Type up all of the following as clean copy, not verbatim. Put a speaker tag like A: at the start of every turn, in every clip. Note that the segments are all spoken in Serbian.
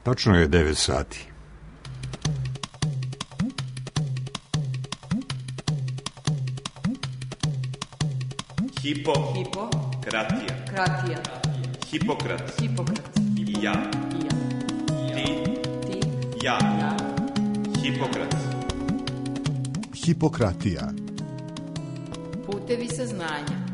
A: Tačno je 9 sati.
B: Kratija. Hipokrat. I ja. Ti. Ja. Hipokrat.
C: Hipokratija.
D: Putevi saznanja.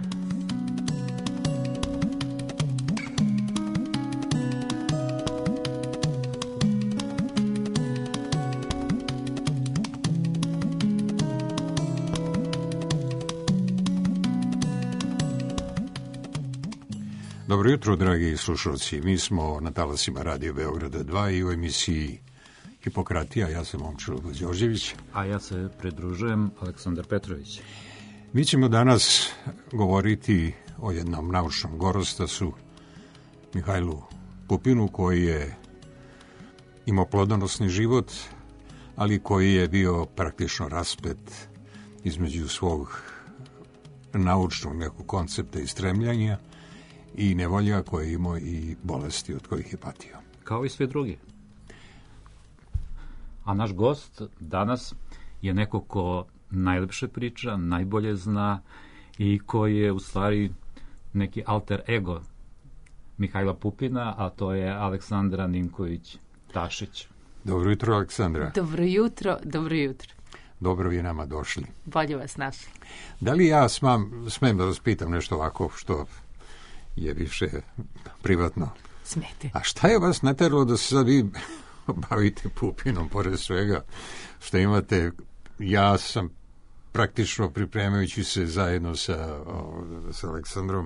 A: Dobro jutro, dragi slušalci. Mi smo na talasima Radio Beograda 2 i u emisiji Hipokratija. Ja sam Momčilo Đorđević.
E: A ja se pridružujem, Aleksandar Petrović.
A: Mi ćemo danas govoriti o jednom naučnom gorostasu, Mihajlu Pupinu, koji je imao plodonosni život, ali koji je bio praktično raspet između svog naučnog nekog koncepta i stremljanja i nevolja koje je imao i bolesti od kojih je patio.
E: Kao i svi drugi. A naš gost danas je neko ko najlepše priča, najbolje zna i koji je u stvari neki alter ego Mihajla Pupina, a to je Aleksandra Ninković-Tašić.
A: Dobro jutro, Aleksandra.
D: Dobro jutro.
A: Dobro vi nama došli.
D: Bolje vas našli.
A: Da li ja smem da vas pitam nešto ovako što je više privatno?
D: Smete.
A: A šta je vas nateralo da se sad vi bavite Pupinom, pored svega što imate? Ja sam praktično pripremajući se zajedno sa Aleksandrom,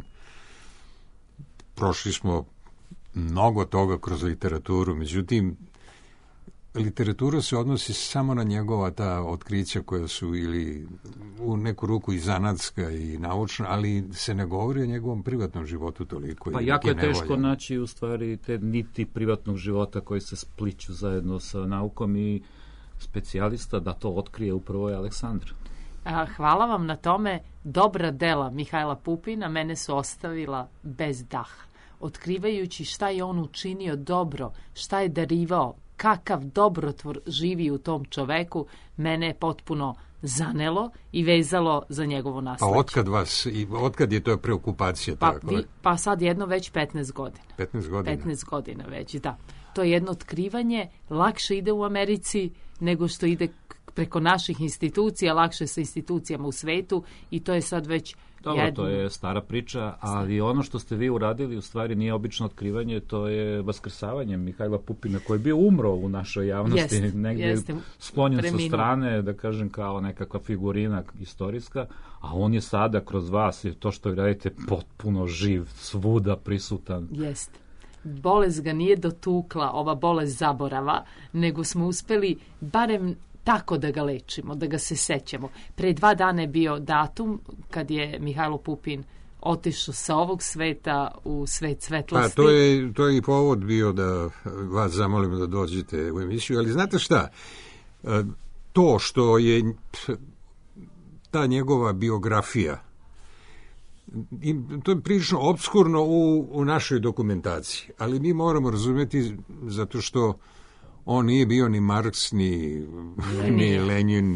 A: prošli smo mnogo toga kroz literaturu, međutim, literatura se odnosi samo na njegova ta otkrića koja su ili u neku ruku i zanatska i naučna, ali se ne govori o njegovom privatnom životu toliko.
E: Pa jako je teško naći u stvari te niti privatnog života koji se spliću zajedno sa naukom i specijalista da to otkrije upravo je Aleksandar.
D: Hvala vam na tome. Dobra dela Mihajla Pupina mene su ostavila bez daha. Otkrivajući šta je on učinio dobro, šta je darivao, kakav dobrotvor živi u tom čoveku, mene je potpuno zanelo i vezalo za njegovo nasleđe.
A: A otkad je to preokupacija?
D: Pa sad jedno već 15 godina.
A: 15 godina?
D: 15 godina već, da. To je jedno otkrivanje, lakše ide u Americi nego što ide preko naših institucija, lakše sa institucijama u svetu i to je sad već
E: dobro, to je stara priča, ali ono što ste vi uradili u stvari nije obično otkrivanje, to je vaskrsavanje Mihajla Pupina koji je bio umro u našoj javnosti, negdje sklonjen sa strane, da kažem kao nekakva figurina istorijska, a on je sada kroz vas, to što vi radite, potpuno živ, svuda prisutan.
D: Jeste. Bolest ga nije dotukla, ova bolest zaborava, nego smo uspeli barem tako da ga lečimo, da ga se sećamo. Pre 2 dana je bio datum kad je Mihajlo Pupin otišao sa ovog sveta u svet svetlosti.
A: Pa to je i povod bio da vas zamolim da dođete u emisiju, ali znate šta? To što je ta njegova biografija, to je prilično opskurno u našoj dokumentaciji, ali mi moramo razumjeti zato što on nije bio ni Marks, ni Lenin,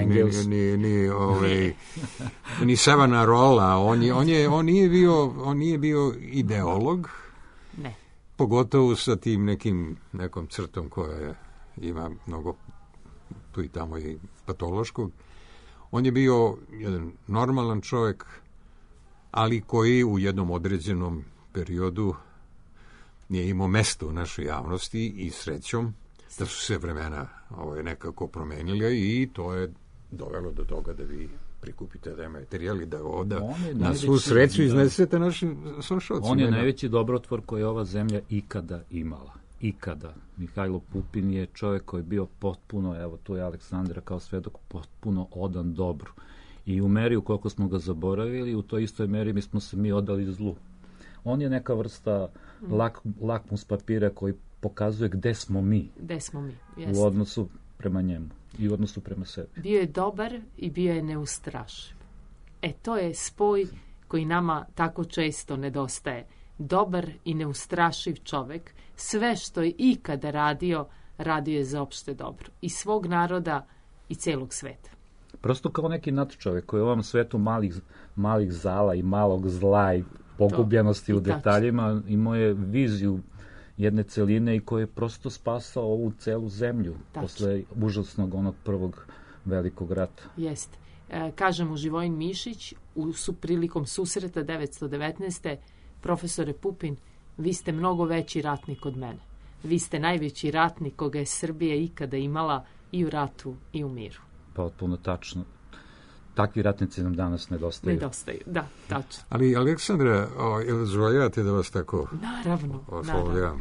A: ni Savonarola. On nije bio ideolog.
D: Ne.
A: Pogotovo sa tim nekom crtom koja ima mnogo tu i tamo i patološkog. On je bio jedan normalan čovjek, ali koji u jednom određenom periodu nije imao mesto u našoj javnosti i srećom da su se vremena nekako promenile i to je dovelo do toga da vi prikupite taj materijal i da ovdje na svu sreću iznesete našim slušalcima.
E: On je najveći dobrotvor koji je ova zemlja ikada imala. Ikada. Mihajlo Pupin je čovjek koji je bio potpuno, evo tu je Aleksandra kao svedok, potpuno odan dobru. I u meri u koliko smo ga zaboravili, u toj istoj meri mi smo se odali zlu. On je neka vrsta lakmus papira koji pokazuje gde smo mi.
D: Jeste.
E: U odnosu prema njemu i u odnosu prema sebi.
D: Bio je dobar i bio je neustrašiv. To je spoj koji nama tako često nedostaje. dobar i neustrašiv čovek. Sve što je ikada radio, radio je za opšte dobro. I svog naroda i celog sveta.
E: Prosto kao neki nadčovek koji je u ovom svetu malih zala i malog zla i pogubljenosti u detaljima imao je viziju jedne celine i koji je prosto spasao ovu celu zemlju posle užasnog onog prvog velikog rata.
D: Jeste. Kaže mu Živojin Mišić prilikom susreta 919. Profesore Pupin, vi ste mnogo veći ratnik od mene. Vi ste najveći ratnik koga je Srbija ikada imala i u ratu i u miru.
E: Potpuno tačno. Takvi ratnici nam danas nedostaju.
D: Da, tačno.
A: Ali, Aleksandra, dozvoljavate da vas tako
D: Naravno.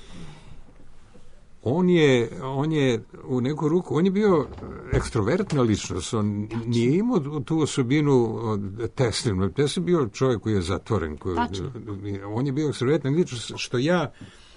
A: On je u neku ruku, on je bio ekstrovertna ličnost, on nije imao tu osobinu Teslinu. Tesla je bio čovjek koji je zatvoren. On je bio ekstrovertna ličnost, što ja,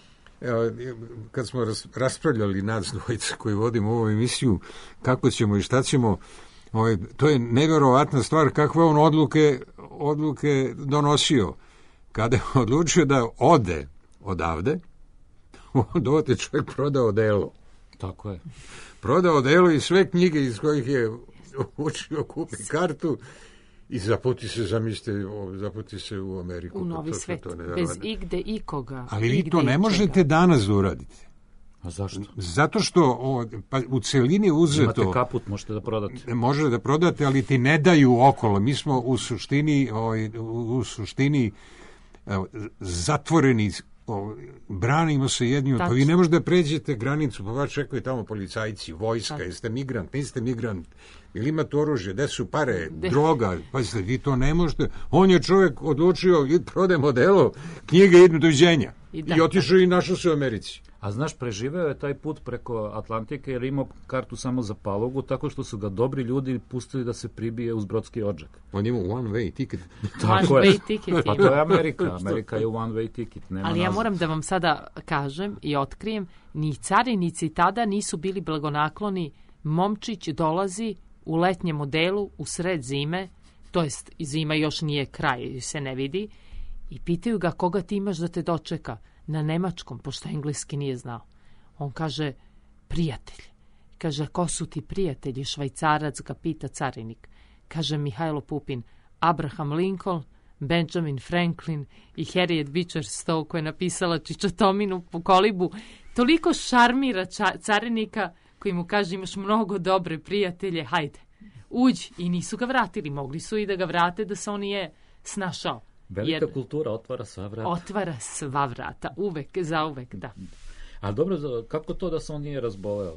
A: kad smo raspravljali nas dvojice koji vodimo ovu emisiju, kako ćemo i šta ćemo, to je nevjerovatna stvar kakve on odluke donosio. Kada je odlučio da ode odavde, onda je čovjek prodao delo.
E: Tako je.
A: Prodao delo i sve knjige iz kojih je učio, kupi kartu i zaputi se u Ameriku.
D: U novi svet, bez igde ikoga.
A: Ali vi to ne možete danas da uradite.
E: A zašto?
A: Zato što u celini uzeto...
E: Imate kaput, možete da prodate.
A: Možete da prodate, ali ti ne daju okolo. Mi smo u suštini zatvoreni, branimo se jedni od... Pa vi ne možete da pređete granicu, pa vas čekaju tamo policajci, vojska, jeste migrant, niste migrant, ili imate oružje, gde su pare, droga, pazite, vi to ne možete. On je čovjek odlučio, prodajemo delo, knjige idu doviđenja. I otišao i našao se u Americi.
E: A znaš, preživeo je taj put preko Atlantike jer imao kartu samo za Palogu, tako što su ga dobri ljudi pustili da se pribije uz brodski odžak.
A: On imao one-way ticket.
D: One-way ticket.
E: Pa to je Amerika. Amerika je one-way ticket.
D: Ali ja moram da vam sada kažem i otkrijem, ni carinici tada nisu bili blagonakloni. Momčić dolazi u letnjem odelu u sred zime, to jest zima još nije kraj, se ne vidi, i pitaju ga koga ti imaš da te dočeka. Na nemačkom, pošto engleski nije znao. On kaže, prijatelj. Kaže, ko su ti prijatelji? Švajcarac ga pita carinik. Kaže Mihajlo Pupin, Abraham Lincoln, Benjamin Franklin i Harriet Beecher Stowe koja je napisala Čičatominu po kolibu. Toliko šarmira carinika koji mu kaže, imaš mnogo dobre prijatelje, hajde, uđi. I nisu ga vratili, mogli su i da ga vrate da se on je snašao.
E: Velika kultura otvara sva vrata.
D: Otvara sva vrata, uvek, zauvek, da.
E: A dobro, kako to da se on nije razboleo?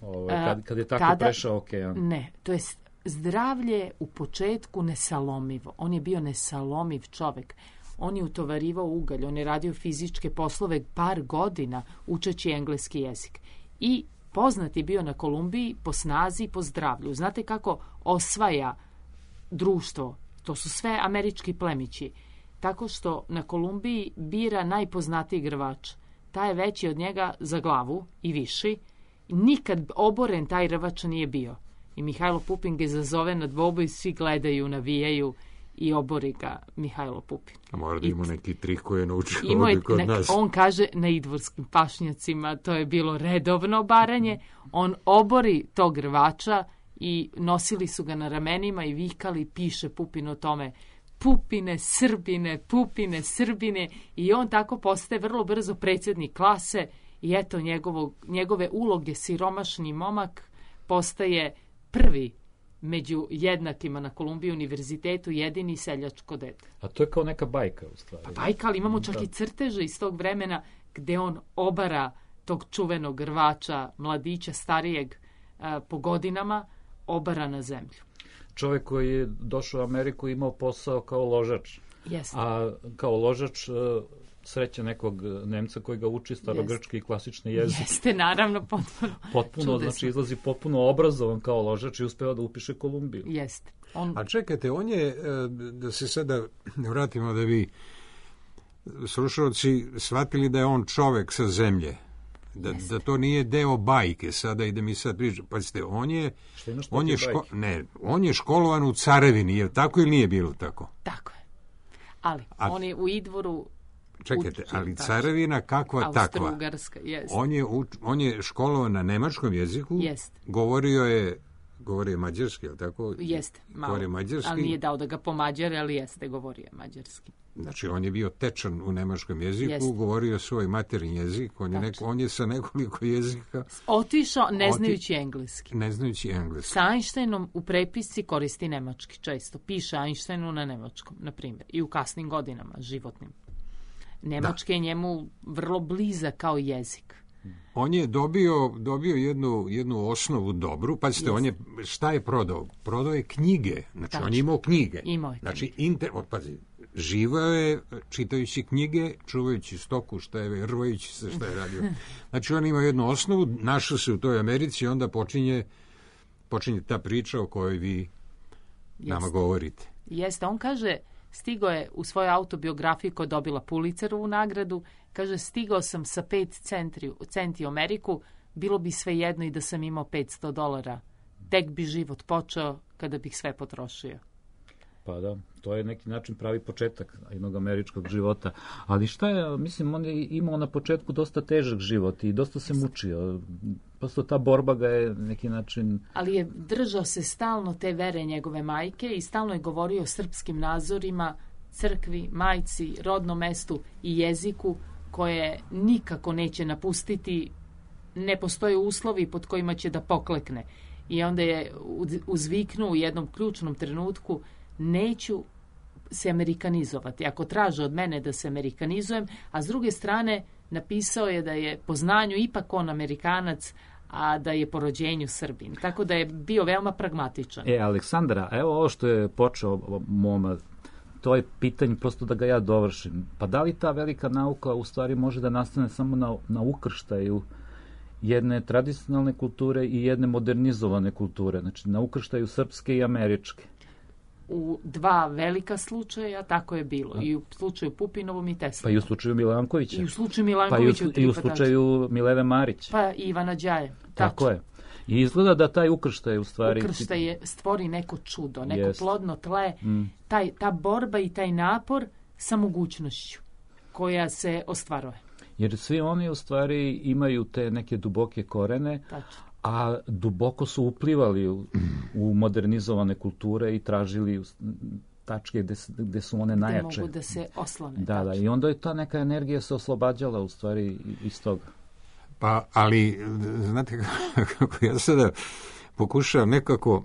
E: Kad je tako prešao okean?
D: Ne, to je zdravlje u početku nesalomivo. On je bio nesalomiv čovek. On je utovarivao ugalj, on je radio fizičke poslove par godina učeći engleski jezik. I poznat je bio na Kolumbiji po snazi i po zdravlju. Znate kako osvaja društvo? To su sve američki plemići. Tako što na Kolumbiji bira najpoznatiji grvač. Taj je veći od njega za glavu i viši. Nikad oboren taj rvač nije bio. I Mihajlo Pupin ga zazove na dvoboj, svi gledaju, navijaju i obori ga Mihajlo Pupin.
A: A mora da ima neki trik koji je naučio ovdje kod nas.
D: On kaže na idvorskim pašnjacima, to je bilo redovno baranje. On obori tog rvača i nosili su ga na ramenima i vikali, piše Pupin o tome, Pupine, Srbine, i on tako postaje vrlo brzo predsjednik klase i eto njegove uloge, siromašni momak postaje prvi među jednakima na Kolumbiji univerzitetu, jedini seljačko dete.
E: A to je kao neka bajka u stvari.
D: Pa bajka, ali imamo čak i crteže iz tog vremena gde on obara tog čuvenog rvača, mladića starijeg po godinama, obara na zemlju.
E: Čovjek koji je došao u Ameriku imao posao kao ložač.
D: Yes.
E: A kao ložač sreće nekog Nemca koji ga uči starogrčki i klasični jezik.
D: Jeste, naravno, potpuno
E: znači izlazi potpuno obrazovan kao ložač i uspeva da upiše Kolumbiju.
D: Jeste.
A: A čekajte, on je, da se sada vratimo da bi slušalci shvatili da je on čovjek sa zemlje. Da to nije deo bajke sada i da mi sad pričamo. Pazite, on je školovan u carevini, je tako ili nije bilo tako?
D: Tako je. Ali on je u Idvoru
A: Čekajte, ali carevina kakva takva.
D: Austro-Ugarska, jest.
A: On je školovan na nemačkom jeziku.
D: Jest.
A: Govorio je mađarski, je li tako?
D: Jeste, malo.
A: Govorio mađarski.
D: Ali nije dao da ga pomađare, ali jeste, govorio mađarski.
A: Znači, on je bio tečan u nemačkom jeziku,
D: Jeste.
A: govorio svoj materinji jezik, on je sa nekoliko jezika...
D: Otišao ne znajući engleski.
A: Ne znajući engleski.
D: Sa Einsteinom u prepisci koristi nemački često. Piše Einsteinu na nemačkom, na primjer. I u kasnim godinama, životnim. Nemački je njemu vrlo blizak kao jezik.
A: On je dobio jednu osnovu dobru. Pazite, šta je prodao? Prodao je knjige. Znači,
D: Tačno.
A: on je imao knjige.
D: Znači,
A: živao je čitajući knjige, čuvajući stoku, rvajući se šta je radio. Znači, on ima jednu osnovu, našao se u toj Americi i onda počinje ta priča o kojoj vi nama govorite.
D: Jeste, on kaže, stigao je u svojoj autobiografiji koja je dobila Pulitzerovu nagradu, kaže, stigao sam sa 5 centi u Ameriku, bilo bi sve jedno i da sam imao $500. Tek bi život počeo kada bih sve potrošio.
E: Pa da, to je neki način pravi početak jednog američkog života. Ali šta je, mislim, on je imao na početku dosta težak život i dosta se mučio. Prosto ta borba ga je neki način... Ali
D: je držao se stalno te vere njegove majke i stalno je govorio o srpskim nazorima, crkvi, majci, rodnom mestu i jeziku koje nikako neće napustiti. Ne postoje uslovi pod kojima će da poklekne. I onda je uzviknuo u jednom ključnom trenutku: neću se amerikanizovati. Ako traže od mene da se amerikanizujem, a s druge strane napisao je da je po znanju ipak on Amerikanac, a da je po rođenju Srbin. Tako da je bio veoma pragmatičan.
E: Aleksandra, evo ovo što je počeo moma, to je pitanje prosto da ga ja dovršim. Pa da li ta velika nauka u stvari može da nastane samo na ukrštaju jedne tradicionalne kulture i jedne modernizovane kulture, znači na ukrštaju srpske i američke?
D: U 2 velika slučaja tako je bilo. I u slučaju Pupinovom i Tesla.
E: Pa i u slučaju Milankovića.
D: I u slučaju Milankovića.
E: Pa i u slučaju Mileve Marić.
D: Pa i Ivana Đaje.
E: Tako je. I izgleda da taj ukrštaj u stvari...
D: Ukrštaj stvori neko čudo, neko plodno tle. Ta borba i taj napor sa mogućnošću koja se ostvaruje.
E: Jer svi oni u stvari imaju te neke duboke korene, a duboko su uplivali u modernizovane kulture i tražili tačke gde su one najjače.
D: Gde mogu da se oslone.
E: Da, i onda je ta neka energija se oslobađala u stvari iz toga.
A: Pa, ali, znate kako ja sada pokušavam nekako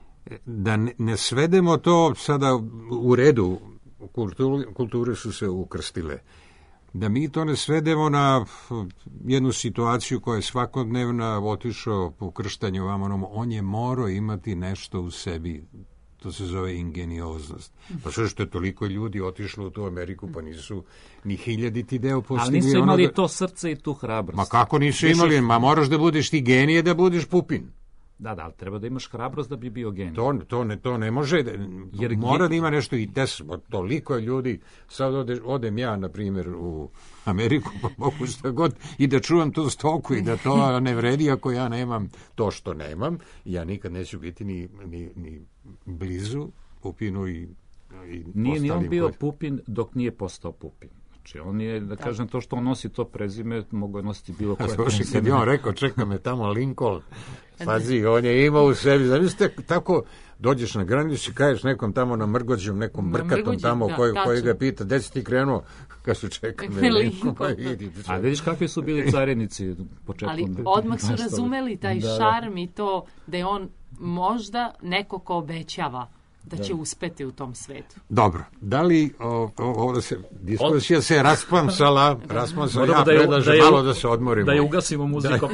A: da ne svedemo to sada u redu, kulture su se ukrstile, da mi to ne svedemo na jednu situaciju koja je svakodnevna, otišao po krštanju vamonom, on je morao imati nešto u sebi, to se zove ingenioznost. Pa što je toliko ljudi otišlo u tu Ameriku, pa nisu ni hiljaditi deo postigli.
E: Ali nisu imali to srce i tu hrabrost.
A: Ma kako nisu imali? Ma moraš da budeš ti genije da budeš Pupin.
E: Da, ali treba da imaš hrabrost da bi bio genij.
A: To ne može, mora da ima nešto i toliko je ljudi, sad odem ja, na primjer, u Ameriku, pa mogu šta god, i da čuvam tu stoku i da to ne vredi ako ja nemam to što nemam, ja nikad neću biti ni blizu Pupinu i
E: nije ni on bio Pupin dok nije postao Pupin. Znači, on je, da kažem, to što on nosi to prezime, mogu je nositi bilo koje prezime.
A: Kad je on rekao, čeka me tamo Lincoln, pazi, on je imao u sebi, zamislite, tako dođeš na granicu i kažeš nekom tamo na Mrgođom, nekom brkatom tamo koji ga pita, gde si ti krenuo, kad su čeka me Lincoln.
E: A vidiš kakvi su bili carinici početkom.
D: Ali odmah su razumeli taj šarm i to da je on možda neko ko obećava da će uspeti u tom svetu.
A: Dobro, da li ovdje se diskusija se rasplamsala, ja predlažem malo da se odmorimo.
E: Da je ugasimo muzikom.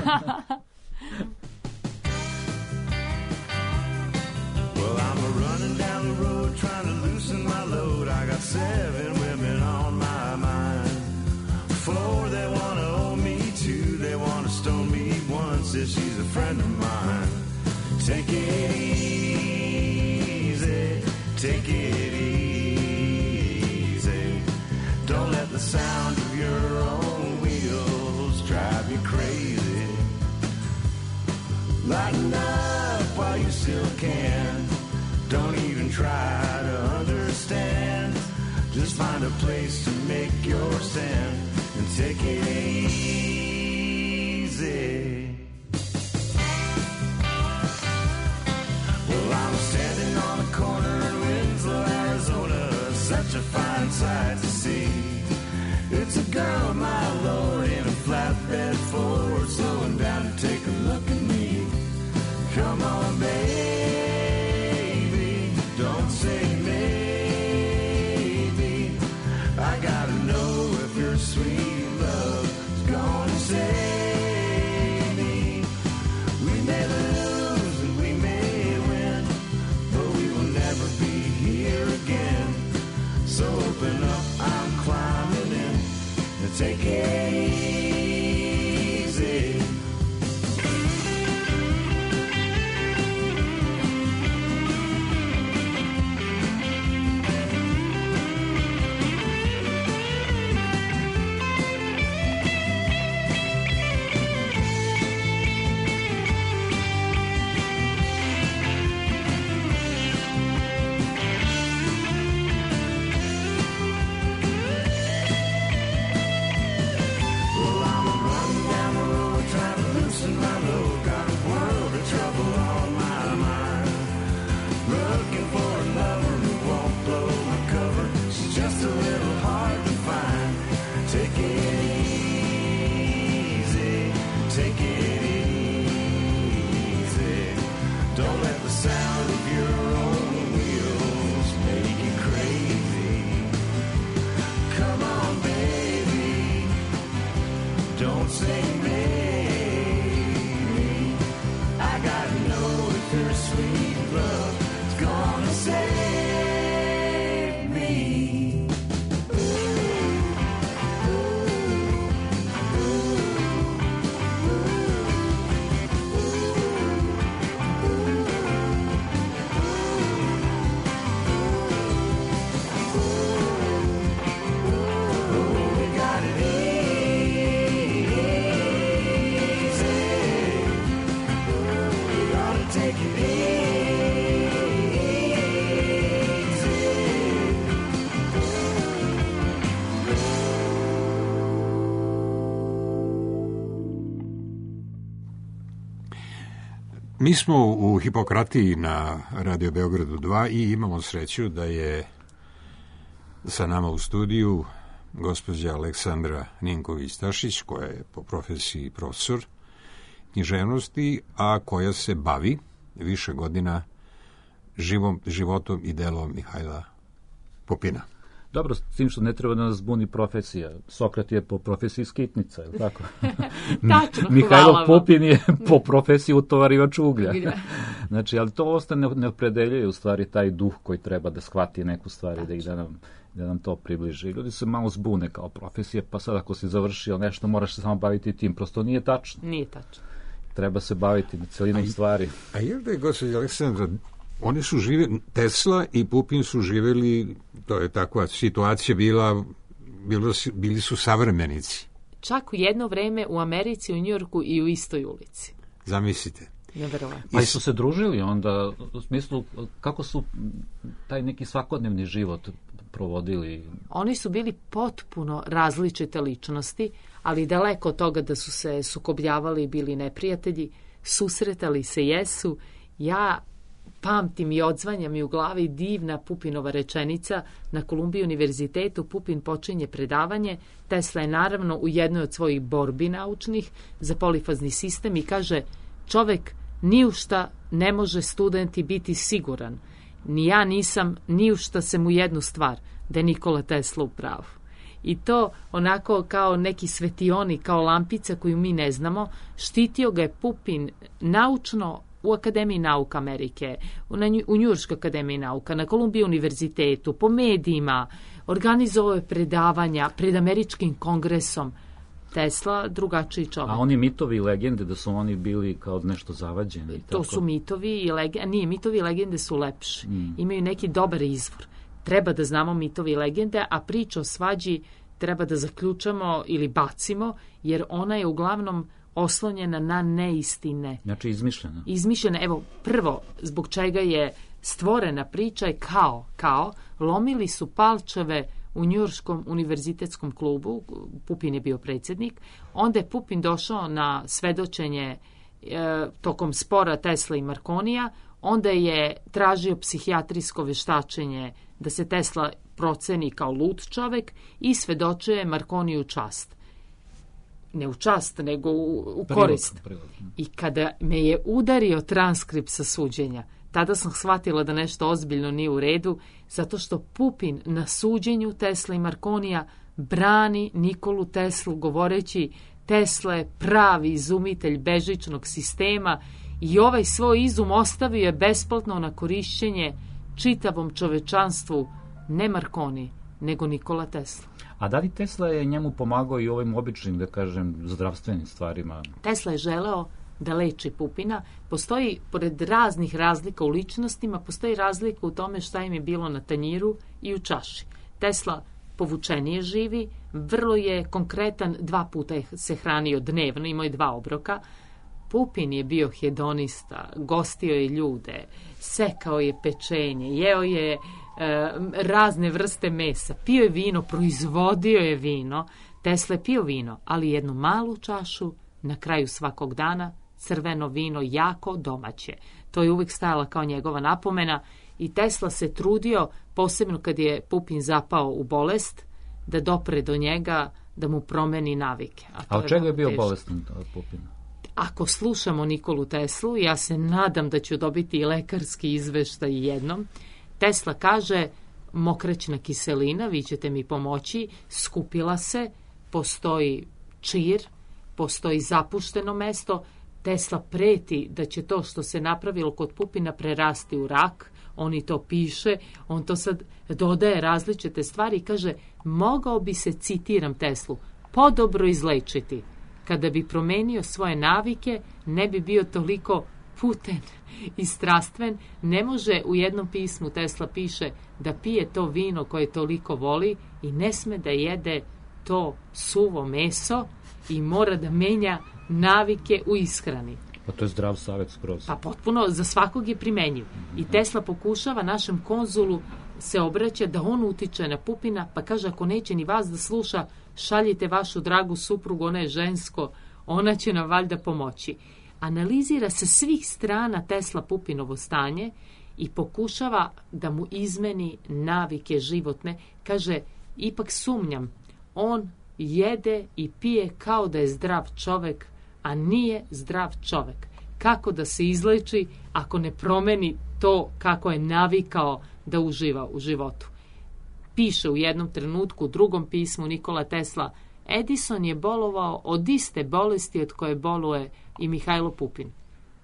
C: Well, I'm running down the road trying to loosen my load. I got 7 women on my mind. 4 they want to own me, 2 they want to stone me, 1 says she's a friend of mine. Take it easy, take it easy. Don't let the sound of your own wheels drive you crazy. Lighten up while you still can. Don't even try to understand. Just find a place to make your stand and take it easy. Well, I'm standing on a corner in Winslow, Arizona, such a fine sight to see. It's a girl, my lord, in a flatbed Ford, slowing down to take a look at me. Come on, baby, don't say maybe. I gotta know if your sweet love is gonna save me. We may lose and we may win, but we will never be here again. So open up, I'm climbing in, and take it easy.
A: Mi smo u Hipokratiji na Radio Beogradu 2 i imamo sreću da je sa nama u studiju gospođa Aleksandra Ninković-Stašić, koja je po profesiji profesor književnosti, a koja se bavi više godina životom i delom Mihajla Pupina.
E: Dobro, s tim što ne treba da nas zbuni profesija. Sokrat je po profesiji skitnica, je li tako?
D: Tačno,
E: Mihajlo Pupin je po profesiji utovarivač uglja. Znači, ali to ostane ne opredeljuje u stvari taj duh koji treba da shvati neku stvari, da nam to približi. I ljudi se malo zbune kao profesije, pa sad ako si završio nešto, moraš se samo baviti tim. Prosto nije tačno.
D: Nije tačno.
E: Treba se baviti celinom stvari.
A: A je da je gospođa Aleksandra, oni su živjeli, Tesla i Pupin su živjeli, to je takva situacija bili su savremenici.
D: Čak u jedno vreme u Americi, u Njujorku i u istoj ulici.
A: Zamislite.
D: Neverovatno.
E: Pa su se družili onda, u smislu kako su taj neki svakodnevni život provodili?
D: Oni su bili potpuno različite ličnosti, ali daleko od toga da su se sukobljavali i bili neprijatelji, susretali se jesu. Ja pamtim i odzvanja mi u glavi divna Pupinova rečenica na Kolumbiji univerzitetu. Pupin počinje predavanje, Tesla je naravno u jednoj od svojih borbi naučnih za polifazni sistem i kaže: čovek ni u šta ne može studenti biti siguran. Ni ja nisam ni u šta sem u jednu stvar, da je Nikola Tesla u pravu. I to onako kao neki svetionik, kao lampica koju mi ne znamo, štitio ga je Pupin naučno u Akademiji nauka Amerike, u Njujorškoj akademiji nauka, na Kolumbiji univerzitetu, po medijima, organizovao je predavanja pred američkim kongresom. Tesla, drugačiji čovjek.
E: A oni mitovi i legende da su oni bili kao nešto zavađeni?
D: To tako? Su mitovi i legende. Nije, mitovi i legende su lepši. Imaju neki dobar izvor. Treba da znamo mitovi i legende, a priča o svađi treba da zaključamo ili bacimo, jer ona je uglavnom oslonjena na neistine.
E: Znači izmišljena.
D: Izmišljena. Evo, prvo, zbog čega je stvorena priča je kao lomili su palčeve u Njujorškom univerzitetskom klubu, Pupin je bio predsjednik, onda je Pupin došao na svedočenje tokom spora Tesla i Marconija, onda je tražio psihijatrijsko vještačenje da se Tesla proceni kao lud čovjek i svedočuje Marconiju čast. Ne u čast, nego u korist. I kada me je udario transkript sa suđenja, tada sam shvatila da nešto ozbiljno nije u redu, zato što Pupin na suđenju Tesla i Marconija brani Nikolu Teslu govoreći Tesla je pravi izumitelj bežičnog sistema i ovaj svoj izum ostavio je besplatno na korišćenje čitavom čovečanstvu, ne Marconi, nego Nikola Tesla.
E: A da li Tesla je njemu pomagao i ovim običnim, da kažem, zdravstvenim stvarima?
D: Tesla je želeo da leči Pupina. Postoji, pored raznih razlika u ličnostima, postoji razlika u tome šta im je bilo na tanjiru i u čaši. Tesla povučenije živi, vrlo je konkretan, 2 puta se hranio dnevno, imao je 2 obroka. Pupin je bio hedonista, gostio je ljude, sekao je pečenje, jeo je razne vrste mesa, pio je vino, proizvodio je vino. Tesla je pio vino, ali jednu malu čašu na kraju svakog dana, crveno vino, jako domaće. To je uvijek stajala kao njegova napomena i Tesla se trudio, posebno kad je Pupin zapao u bolest, da dopre do njega, da mu promeni navike.
E: A od čega je bio bolestan Pupin?
D: Ako slušamo Nikolu Teslu, ja se nadam da ću dobiti i lekarski izveštaj jednom. Tesla kaže, mokraćna kiselina, vi ćete mi pomoći, skupila se, postoji čir, postoji zapušteno mesto. Tesla preti da će to što se napravilo kod Pupina prerasti u rak. On i to piše, on to sad dodaje različite stvari i kaže, mogao bi se, citiram Teslu, podobro izlečiti. Kada bi promenio svoje navike, ne bi bio toliko puten i strastven. Ne može, u jednom pismu Tesla piše da pije to vino koje toliko voli i ne sme da jede to suvo meso i mora da menja navike u ishrani.
E: Pa to je zdrav savjet skroz.
D: Pa potpuno, za svakog je primenjiv. I Tesla pokušava našem konzulu se obraća da on utiče na Pupina, pa kaže ako neće ni vas da sluša, šaljite vašu dragu suprugu, ona je žensko, ona će nam valjda pomoći. Analizira sa svih strana Tesla Pupinovo stanje i pokušava da mu izmeni navike životne. Kaže, ipak sumnjam, on jede i pije kao da je zdrav čovek, a nije zdrav čovek. Kako da se izleči ako ne promeni to kako je navikao da uživa u životu? Piše u jednom trenutku, u drugom pismu Nikola Tesla, Edison je bolovao od iste bolesti od koje boluje i Mihajlo Pupin.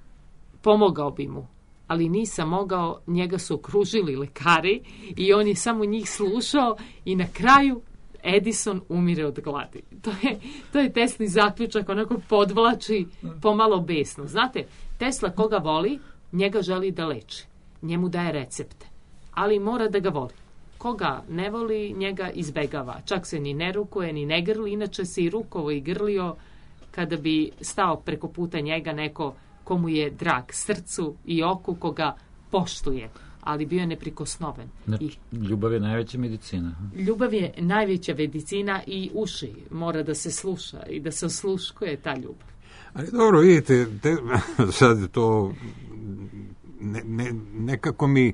D: Pomogao bi mu, ali nisam mogao, njega su okružili lekari i on je samo njih slušao i na kraju Edison umire od gladi. To je Teslin zaključak, onako podvlači pomalo besno. Znate, Tesla koga voli, njega želi da leči. Njemu daje recepte, ali mora da ga voli. Koga ne voli, njega izbegava. Čak se ni ne rukuje, ni ne grli, inače se i rukovo i grlio kada bi stao preko puta njega neko komu je drag srcu i oku, koga poštuje, ali bio je neprikosnoven.
E: Ljubav je najveća medicina.
D: Ljubav je najveća medicina i uši mora da se sluša i da se osluškuje ta ljubav.
A: Ali dobro, vidite, sad to nekako mi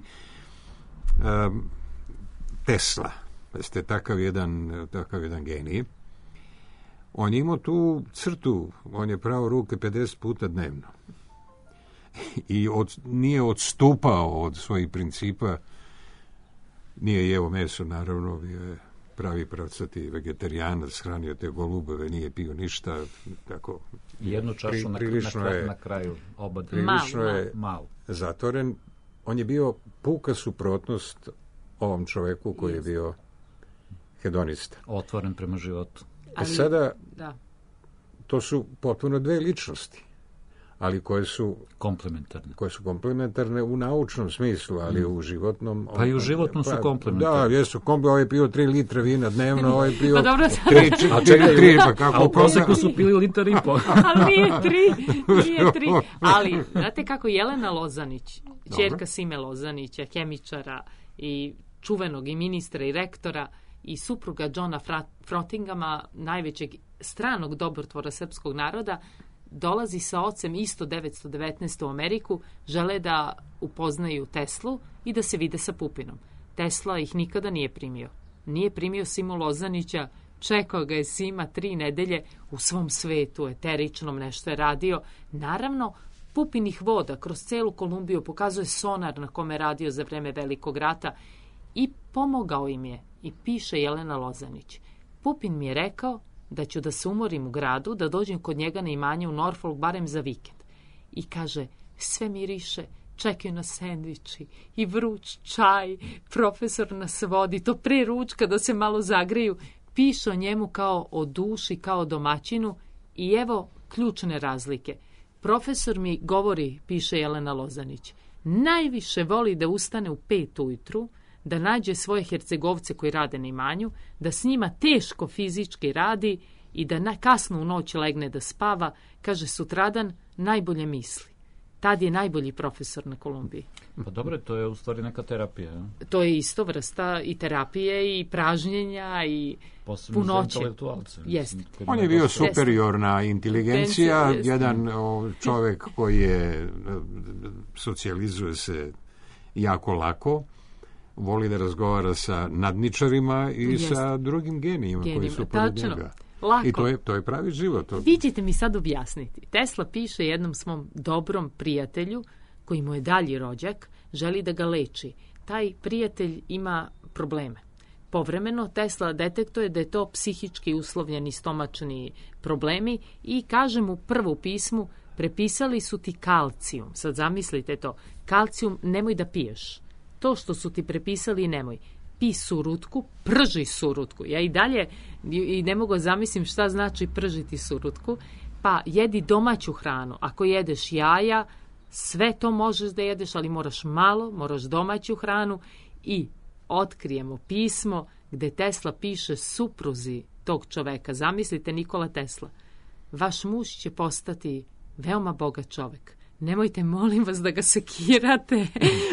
A: Tesla, jeste takav jedan genij, on je imao tu crtu, on je pravo ruke 50 puta dnevno. I nije odstupao od svojih principa, nije jeo meso, naravno, bio je pravi pravcati vegetarijanac, hranio te golubove, nije pio ništa, tako.
E: Jednu čašu na kraju oba.
A: Prilično je zatvoren. On je bio puka suprotnost ovom čoveku koji je bio hedonista.
E: Otvoren prema životu.
A: Sada, to su potpuno 2 ličnosti, ali koje su komplementarne u naučnom smislu, ali u životnom...
E: Pa i u životnom su komplementarne.
A: Da, jesu ovaj pio 3 litra vina dnevno, ovaj pio
E: 3, pa kako? A u proseku su pili liter i pol.
D: Ali nije 3. Ali, znate kako Jelena Lozanić, ćerka Sime Lozanića, hemičara i čuvenog i ministra i rektora, i supruga Johna Frottingama, najvećeg stranog dobrotvora srpskog naroda, dolazi sa ocem isto 919. u Ameriku, žele da upoznaju Teslu i da se vide sa Pupinom. Tesla ih nikada nije primio. Nije primio Simu Lozanića, čekao ga je Sima 3 nedelje u svom svetu, eteričnom, nešto je radio. Naravno, Pupin ih voda kroz celu Kolumbiju, pokazuje sonar na kome je radio za vreme Velikog rata i pomogao im je. I piše Jelena Lozanić. Pupin mi je rekao da ću da se umorim u gradu, da dođem kod njega na imanje u Norfolk barem za vikend. I kaže, sve miriše, čekaju na sendviči i vruć čaj, profesor nas vodi, to pre ručka da se malo zagreju, piše o njemu kao o duši, kao domaćinu i evo ključne razlike. Profesor mi govori, piše Jelena Lozanić, najviše voli da ustane u 5 ujutru, da nađe svoje Hercegovce koji rade na imanju, da s njima teško fizički radi i da kasno u noć legne da spava, kaže sutradan najbolje misli. Tad je najbolji profesor na Kolumbiji.
E: Pa dobro, to je u stvari neka terapija. Ja?
D: To je isto vrsta i terapije i pražnjenja i
E: posebno
D: punoće.
E: Za intelektualce.
A: On je bio superiorna inteligencija, jedan čovjek koji je socijalizuje se jako lako, voli da razgovara sa nadničarima i sa drugim genijima koji su pored njega.
D: Lako.
A: I to je pravi život.
D: Vi ćete mi sad objasniti. Tesla piše jednom svom dobrom prijatelju, koji mu je dalji rođak, želi da ga leči. Taj prijatelj ima probleme. Povremeno Tesla detektuje da je to psihički uslovljeni stomačni problemi i kaže mu prvo u pismu, prepisali su ti kalcijum. Sad zamislite to. Kalcijum nemoj da piješ. To što su ti prepisali nemoj. Pi surutku, prži surutku. Ja i dalje ne mogu zamislim šta znači pržiti surutku. Pa jedi domaću hranu. Ako jedeš jaja, sve to možeš da jedeš, ali moraš malo, moraš domaću hranu. I otkrijemo pismo gde Tesla piše supruzi tog čoveka. Zamislite Nikola Tesla. Vaš muž će postati veoma bogat čovek. Nemojte, molim vas, da ga sekirate.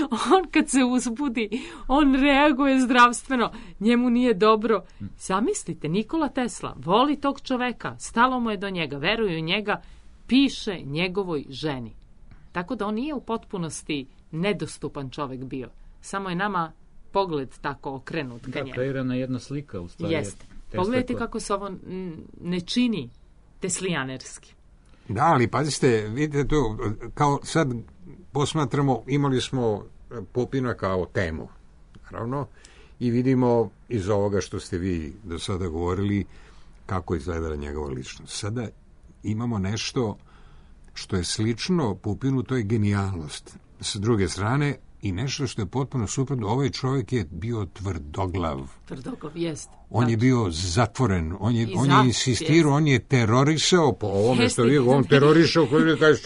D: On kad se uzbudi, on reaguje zdravstveno. Njemu nije dobro. Zamislite, Nikola Tesla voli tog čoveka. Stalo mu je do njega, veruje u njega, piše njegovoj ženi. Tako da on nije u potpunosti nedostupan čovek bio. Samo je nama pogled tako okrenut ka njemu.
E: Kreirana jedna slika, u stvari.
D: Jeste. Pogledajte kako se ovo ne čini teslijanerski.
A: Da, ali pazite, vidite to, kao sad posmatramo, imali smo Pupina kao temu, naravno, i vidimo iz ovoga što ste vi do sada govorili kako izgledala njegova ličnost. Sada imamo nešto što je slično Pupinu, to je genijalnost. S druge strane, i nešto što je potpuno suprotno, ovaj čovjek je bio tvrdoglav.
D: Tvrdoglav, jest.
A: On je bio zatvoren, on je insistirao, on je terorisao po ovome što vi, on terorišao, koji kaže,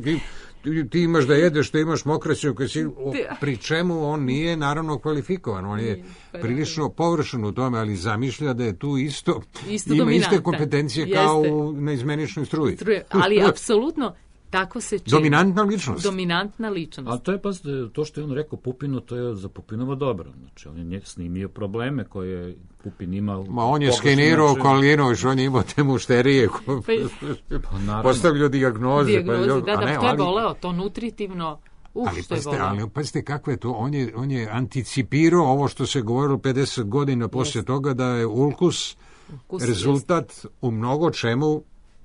A: ti imaš da jedeš, ti imaš mokraću, pri čemu on nije naravno kvalifikovan, on je prilično površan u tome, ali zamišlja da je tu isto ima iste kompetencije kao u neizmeničnoj struji.
D: Ali apsolutno tako se čini.
A: Dominantna ličnost.
D: Dominantna ličnost.
E: Ali to je to što je on rekao Pupinu, to je za Pupinovo dobro. Znači, on je snimio probleme koje Pupin imao.
A: Ma on je skenirao Kalinović, on je imao te mušterije. Postavljao dijagnoze.
D: Da, to je voleo, to nutritivno. Što je voleo.
A: Ali pazite kako je to, on je anticipirao ovo što se govorilo 50 godina poslije toga, da je ulkus rezultat u mnogo čemu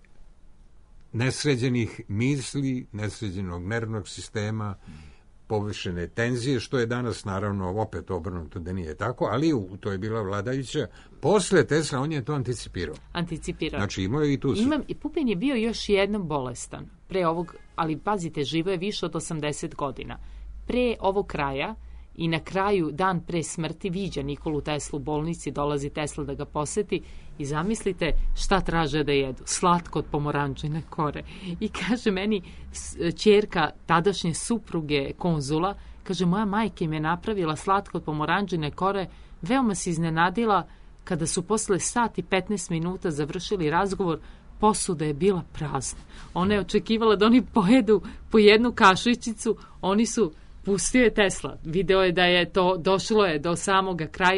A: nesređenih misli, nesređenog nervnog sistema, povišene tenzije, što je danas naravno opet obrnuto da nije tako, ali to je bila vladajuća. Posle Tesla on je to anticipirao. Znači imao je i tu...
D: Pupin je bio još jednom bolestan pre ovog, ali pazite, živo je više od 80 godina. Pre ovog kraja i na kraju, dan pre smrti, viđa Nikolu Teslu u bolnici, dolazi Tesla da ga poseti i zamislite šta traže da jedu. Slatko od pomoranđine kore. I kaže meni ćerka tadašnje supruge konzula, kaže, moja majka im je napravila slatko od pomoranđine kore, veoma se iznenadila kada su posle sat i 15 minuta završili razgovor, posuda je bila prazna. Ona je očekivala da oni pojedu po jednu kašičicu, oni su... Pustio je Tesla. Video je da je to, došlo je do samoga kraja,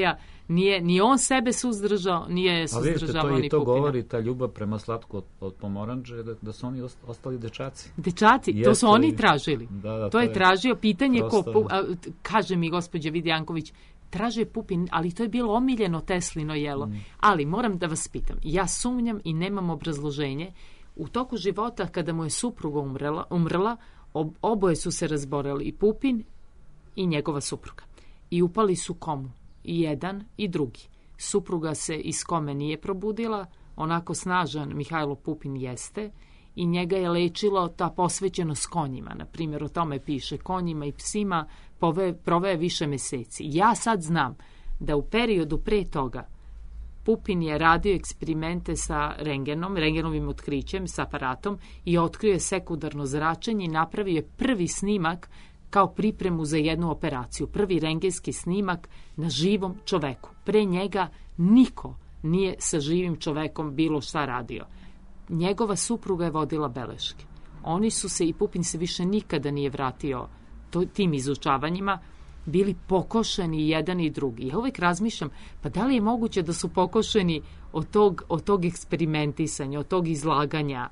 D: Ni on sebe suzdržao, nije suzdržavao ni Pupina.
E: To govori, ta ljubav prema slatku od pomoranđe, da su oni ostali dečaci.
D: Dečaci, to su oni tražili. To je tražio, pitanje
E: prosto...
D: kaže mi gospođa Vidjanković, traže Pupin, ali to je bilo omiljeno Teslino jelo. Ali moram da vas pitam, ja sumnjam i nemam obrazloženje, u toku života kada mu je supruga umrla, oboje su se razboreli, i Pupin i njegova supruga. I upali su komu, i jedan i drugi. Supruga se iz kome nije probudila, onako snažan Mihajlo Pupin jeste, i njega je lečilo ta posvećenost konjima. Na primjer, o tome piše, konjima i psima proveo više meseci. Ja sad znam da u periodu pre toga Pupin je radio eksperimente sa rengenovim otkrićem, sa aparatom, i otkrio je sekundarno zračenje i napravio je prvi snimak kao pripremu za jednu operaciju. Prvi rengenski snimak na živom čoveku. Pre njega niko nije sa živim čovekom bilo šta radio. Njegova supruga je vodila beleške. Oni su se, i Pupin se više nikada nije vratio tim izučavanjima, bili pokošeni jedan i drugi. Ja uvek razmišljam, pa da li je moguće da su pokošeni od tog eksperimentisanja, od tog izlaganja?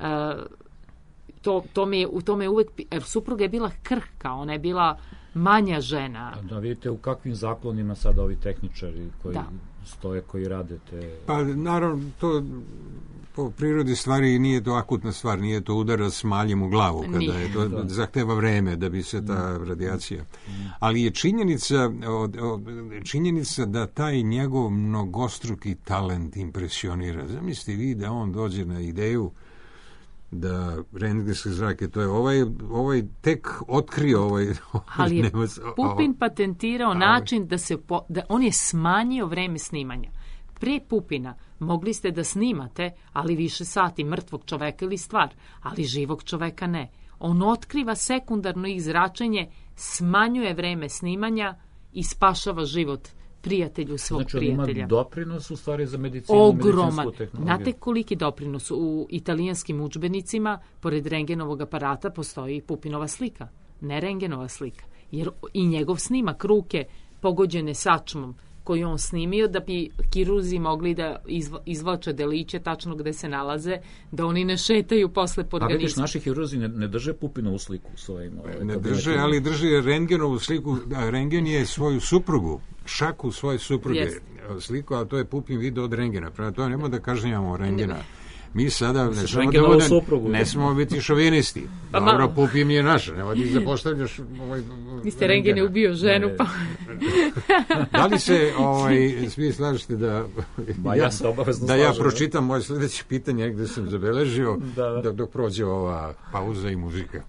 D: U tome uvek... Supruga je bila krhka, ona je bila manja žena.
E: Da vidite u kakvim zaklonima sada ovi tehničari koji stoje, koji rade te...
A: Pa naravno, to po prirodi stvari nije to akutna stvar, nije to udarac s maljem u glavu, kada je to zahteva vreme da bi se ta radijacija. Ali je činjenica da taj njegov mnogostruki talent impresionira. Zamislite vi da on dođe na ideju da rentgenske zrake, to je ovaj tek otkrio
D: ali je Pupin patentirao način da on je smanjio vreme snimanja. Pre Pupina mogli ste da snimate, ali više sati, mrtvog čoveka ili stvar, ali živog čoveka ne. On otkriva sekundarno zračenje, smanjuje vreme snimanja i spašava život prijatelju svog prijatelja.
E: Znači, ima doprinos u stvari za medicinu, medicinsku tehnologiju.
D: Znate koliki doprinos? U italijanskim udžbenicima, pored rengenovog aparata, postoji Pupinova slika, ne rengenova slika. Jer i njegov snimak ruke pogođene sačmom koju on snimio, da bi kirurzi mogli da izvlače deliće tačno gde se nalaze, da oni ne šetaju posle po organizmu.
E: A vidiš, naši kirurzi ne drže Pupinovu sliku svojim...
A: Ne drže, ali drže rengenovu sliku. Rengen je svoju suprugu, šaku svoje supruge sliku, a to je Pupin video od rengena. Prema to nemoj da kažnjamo rengena. Mi sada ne smemo biti šovinisti. Dobro, Pupin je naša, nema ti zapostavljaš...
D: Niste rengen je ubio ženu, pa...
A: Da li se svi slažete da ja pročitam moje sljedeće pitanje gde sam zabeležio dok prođe ova pauza i muzika.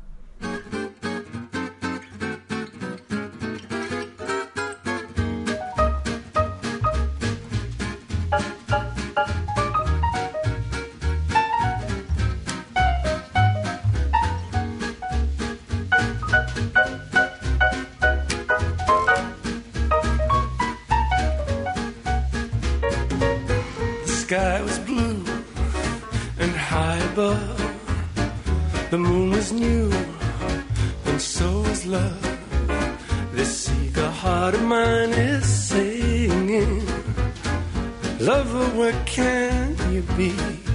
C: Sky was blue and high above. The moon was new and so was love. This eager heart of mine is singing. Lover, where can you be?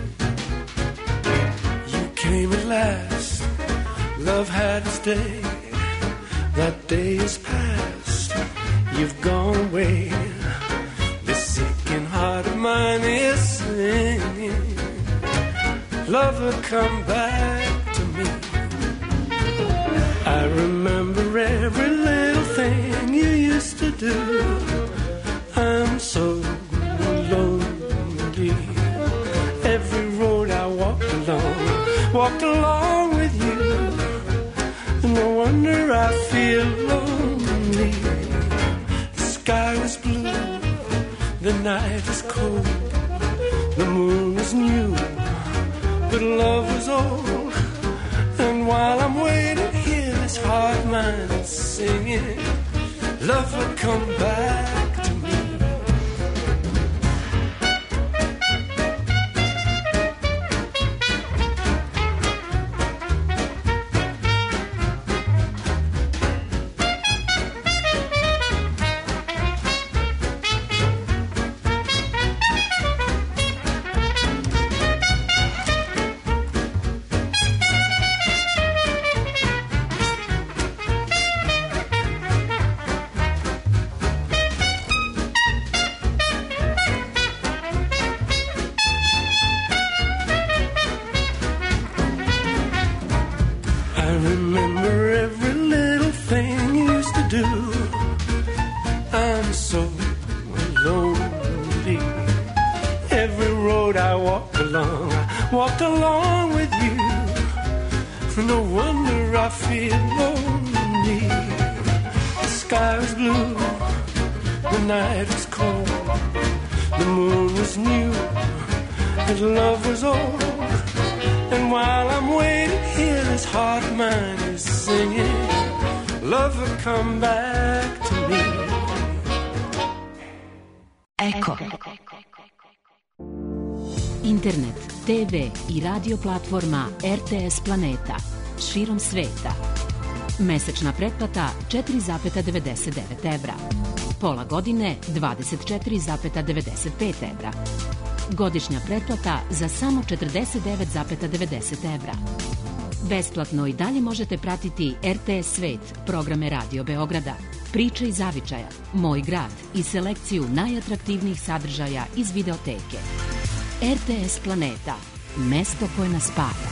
C: You came at last. Love had its day. That day is past. You've gone away. Heart of mine is singing. Lover, come back to me. I remember every little thing you used to do. I'm so lonely. Every road I walked along with you. No wonder I feel lonely. The sky was blue. The night is cold, the moon is new, but love was old. And while I'm waiting here, this heart of mine is singing, love will come back to me. remember every little thing you used to do. I'm so lonely. Every road I walked along with you. No wonder I feel lonely. The sky was blue, the night was cold, the moon was new, and love was old. And while I'm waiting here, this heart of mine is singing, love will come back to me.
F: Eko. Internet, TV i radio platforma RTS Planeta širom sveta. Mesečna pretplata 4,99 evra. Pola godine 24,95 evra. Godišnja pretplata za samo 49,90 evra. Besplatno i dalje možete pratiti RTS Svet, programe Radio Beograda, Priče iz zavičaja, Moj grad i selekciju najatraktivnijih sadržaja iz videoteke. RTS Planeta, mesto koje nas spaja.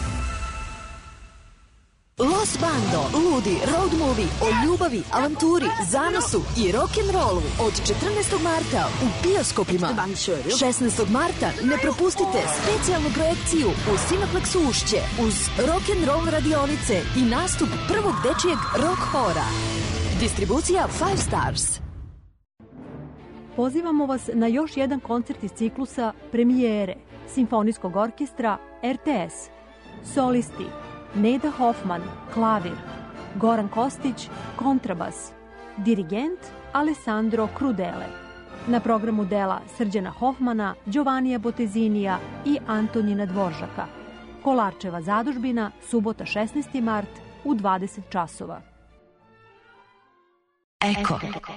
F: Los Bando, ludi road movie o ljubavi, avanturi, zanosu i rock'n'rollu od 14. marta u bioskopima. 16. marta ne propustite specijalnu projekciju u Cineplexu Ušće uz rock'n'roll radionice i nastup prvog dečijeg rock hora. Distribucija 5 Stars.
G: Pozivamo vas na još jedan koncert iz ciklusa Premijere Simfonijskog orkestra RTS. Solisti Neda Hoffman, klavir, Goran Kostić, kontrabas, dirigent Alessandro Crudele. Na programu dela Srđana Hoffmana, Giovannija Botezinija i Antonina Dvoržaka. Kolarčeva zadužbina, subota 16. mart u 20 časova.
F: Eko.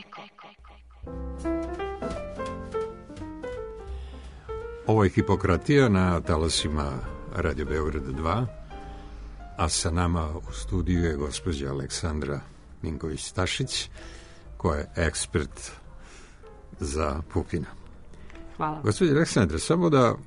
A: Ovo je Hipokratija na talasima Radio Beograda 2, a sa nama u studiju je gospođa Aleksandra Ninković-Stašić, koja je ekspert za Pupina.
D: Hvala.
A: Gospođa Aleksandra, samo da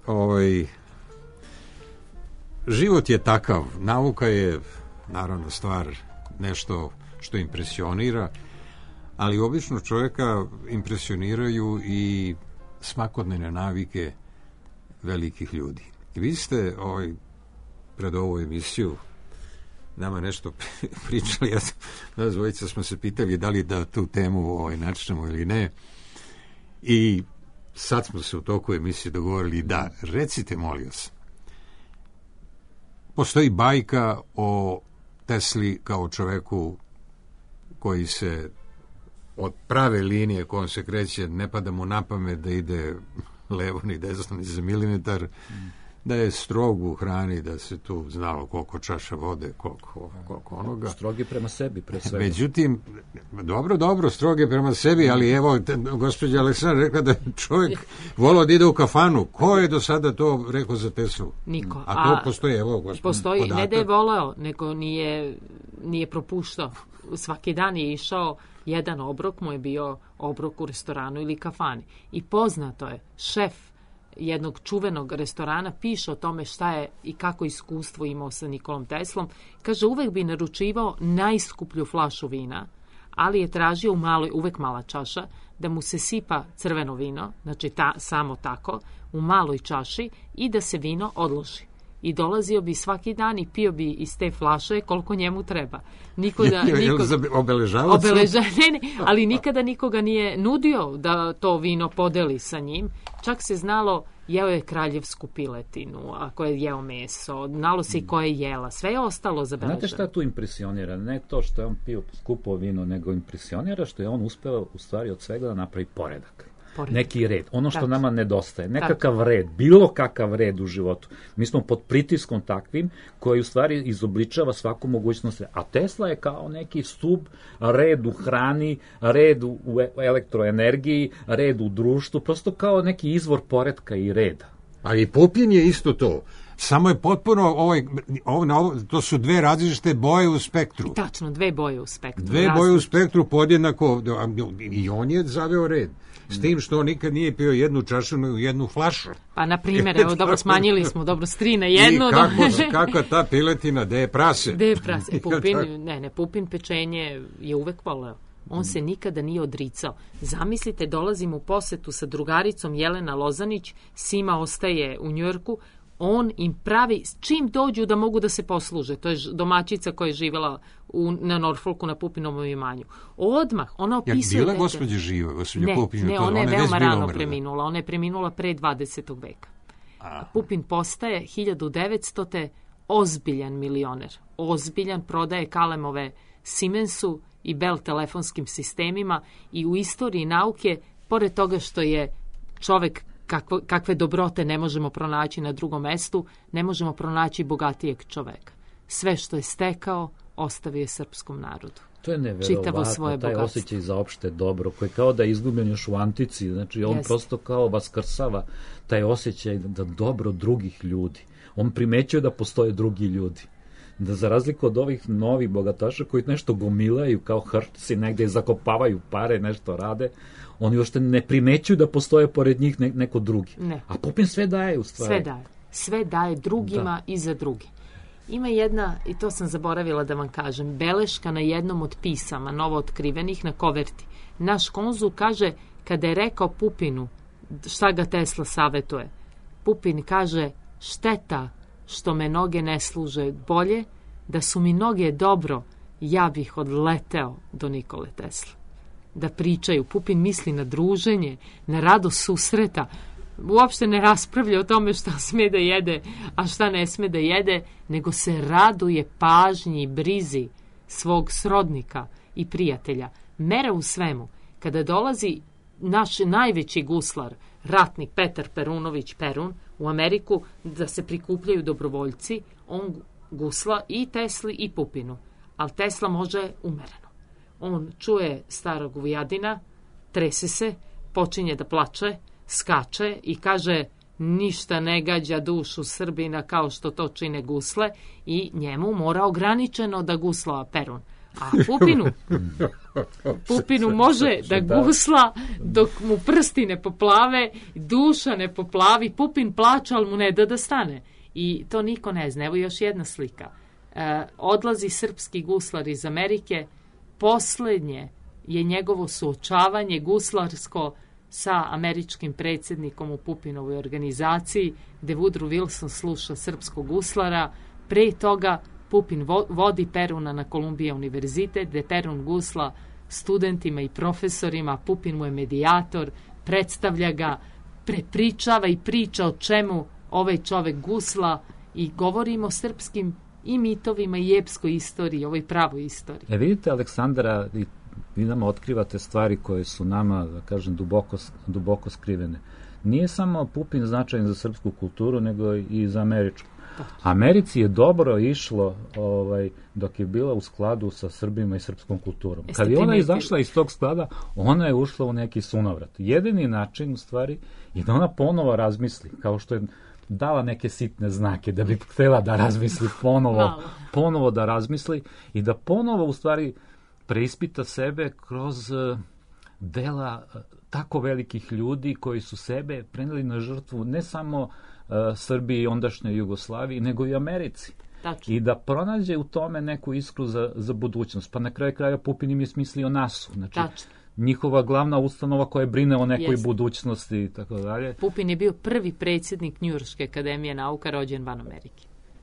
A: život je takav, nauka je naravno stvar nešto što impresionira, ali obično čovjeka impresioniraju i svakodnevne navike velikih ljudi. I vi ste pred ovu emisiju nama nešto pričali, nas dvojica smo se pitali da li da tu temu načnemo ili ne. I sad smo se u toku emisije dogovorili da, recite molim vas, postoji bajka o Tesli kao čoveku koji se od prave linije kojom se kreće, ne pada mu na pamet da ide levo ni desno ni za milimetar, da je strog u hrani, da se tu znalo koliko čaša vode, koliko onoga.
E: Strog je prema sebi, pre svega.
A: Međutim, dobro, strog je prema sebi, ali evo, gospođa Aleksandra rekla da čovjek volao da ide u kafanu. Ko je do sada to rekao za Teslu?
D: Niko.
A: A to postoji, evo, gospodin
D: postoji,
A: podatak.
D: ne da je voleo, nego nije propuštao. Svaki dan je išao, jedan obrok mu je bio obrok u restoranu ili kafani. I poznato je, šef jednog čuvenog restorana piše o tome šta je i kako iskustvo imao sa Nikolom Teslom. Kaže, uvek bi naručivao najskuplju flašu vina, ali je tražio uvek mala čaša, da mu se sipa crveno vino, znači samo tako, u maloj čaši i da se vino odloži. I dolazio bi svaki dan i pio bi iz te flaše koliko njemu treba. Ali nikada nikoga nije nudio da to vino podeli sa njim. Čak se znalo, jeo je kraljevsku piletinu, ako je jeo meso, znalo se i ko je jela. Sve je ostalo zabeleženo.
E: Znate šta tu impresionira? Ne to što je on pio skupo vino, nego impresionira što je on uspeo u stvari od svega da napravi poredak. Neki red, ono što nama nedostaje, nekakav red, bilo kakav red u životu. Mi smo pod pritiskom takvim koji u stvari izobličava svaku mogućnost. A Tesla je kao neki stub, red u hrani, red u elektroenergiji, red u društvu, prosto kao neki izvor poretka i reda.
A: A i Pupin je isto to. Samo je potpuno to su dve različite boje u spektru.
D: Tačno, dve boje u spektru.
A: Dve boje u spektru podjednako, i on je zaveo red. S tim što on nikad nije pio jednu čašu, jednu flašu.
D: Pa, na primjer, evo, dobro, smanjili smo, dobro, s 3 na 1.
A: I kakva ta piletina, gde je prase?
D: Gde je prase? Pupin pečenje je uvek voleo. On se nikada nije odricao. Zamislite, dolazim u posetu sa drugaricom Jelena Lozanić, Sima ostaje u Njujorku, on im pravi, čim dođu da mogu da se posluže, to je domaćica koja je živjela na Norfolku na Pupinovom imanju. Odmah, ona opisuje...
A: Bila gospođa živa, gospođa Pupin?
D: Ne, ona je veoma rano preminula. Ona je preminula pre 20. veka. Pupin postaje 1900. ozbiljan milioner. Ozbiljan, prodaje kalemove Siemensu i Bell telefonskim sistemima i u istoriji nauke, pored toga što je čovek kakve dobrote ne možemo pronaći na drugom mestu, ne možemo pronaći bogatijeg čoveka. Sve što je stekao, ostavio je srpskom narodu.
E: To je neverovatno, taj osjećaj za opšte dobro, koji kao da je izgubljen još u antici, znači on prosto kao vaskrsava taj osjećaj da dobro drugih ljudi. On primećuje da postoje drugi ljudi. Da za razliku od ovih novih bogataša koji nešto gomilaju kao hrčci, negde zakopavaju pare, nešto rade, oni uopšte ne primećuju da postoje pored njih neko drugi.
D: Ne.
E: A Pupin sve daje u stvari.
D: Sve daje drugima i za druge. Ima jedna, i to sam zaboravila da vam kažem, beleška na jednom od pisama novo otkrivenih na koverti. Naš konzul kaže, kada je rekao Pupinu šta ga Tesla savetuje, Pupin kaže, šteta što me noge ne služe bolje, da su mi noge dobro, ja bih odleteo do Nikole Tesla. Da pričaju. Pupin misli na druženje, na radost susreta, uopšte ne raspravlja o tome šta sme da jede, a šta ne sme da jede, nego se raduje pažnji i brizi svog srodnika i prijatelja. Mera u svemu. Kada dolazi naš najveći guslar, ratnik Petar Perunović Perun, u Ameriku, da se prikupljaju dobrovoljci, on gusla i Tesli i Pupinu. Ali Tesla može umereno. On čuje starog Vujadina, trese se, počinje da plače, skače i kaže ništa ne gađa dušu Srbina kao što to čine gusle i njemu mora ograničeno da gusla Perun. A Pupinu može da gusla dok mu prsti ne poplave, duša ne poplavi, Pupin plače, ali mu ne da stane. I to niko ne zna. Evo još jedna slika. Odlazi srpski guslar iz Amerike, poslednje je njegovo suočavanje guslarsko sa američkim predsjednikom u Pupinovoj organizaciji, gde Woodrow Wilson sluša srpskog guslara. Pre toga Pupin vodi Peruna na Columbia univerzitet, gde Perun gusla studentima i profesorima, Pupin mu je medijator, predstavlja ga, prepričava i priča o čemu ovaj čovek gusla i govorimo o srpskim i mitovima i epskoj istoriji, ovoj pravoj istoriji.
E: Vidite, Aleksandra, vi nama otkrivate stvari koje su nama, da kažem, duboko skrivene. Nije samo Pupin značajan za srpsku kulturu, nego i za američku. Americi je dobro išlo dok je bila u skladu sa Srbima i srpskom kulturom. Kad je ona izašla iz tog sklada, ona je ušla u neki sunovrat. Jedini način, u stvari, je da ona ponovo razmisli, kao što je dala neke sitne znake, da bi htjela da razmisli ponovo da razmisli i da ponovo, u stvari, preispita sebe kroz dela tako velikih ljudi koji su sebe preneli na žrtvu ne samo Srbiji i ondašnjoj Jugoslaviji, nego i Americi.
D: Tačno.
E: I da pronađe u tome neku iskru za budućnost. Pa na kraju kraja Pupin im je smislio NASU. Znači, njihova glavna ustanova koja brine o nekoj budućnosti i tako dalje.
D: Pupin je bio prvi predsjednik Njujorške akademije nauka rođen van Amerike.